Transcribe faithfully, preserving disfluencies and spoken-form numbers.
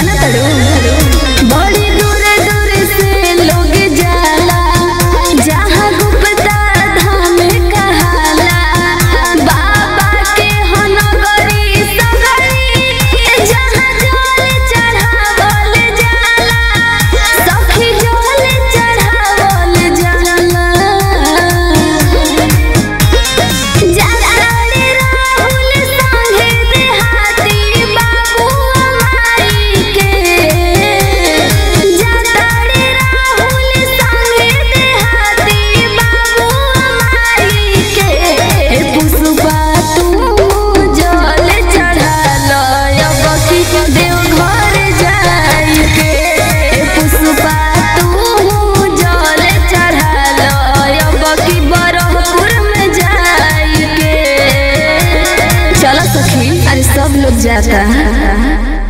जाना तड़ो बड़ी दूर दूर से लोग जाला जहाँ गुप्ता धाम कहाला बाबा के हनगरी सगरी जहाँ जल चढ़ावल जाला सखी जल चढ़ावल जाला जातारे राहुल संगे देहाती बाबू माई के जातारे राहुल संगे देहाती बाबू माई के पुष्पा तू जल चढ़ाल अब की देवघर जाई के पुष्पा तू जल चढ़ाल अब की बरहपुर में जाई के। चलो सखी, अरे सब लोग जाता है।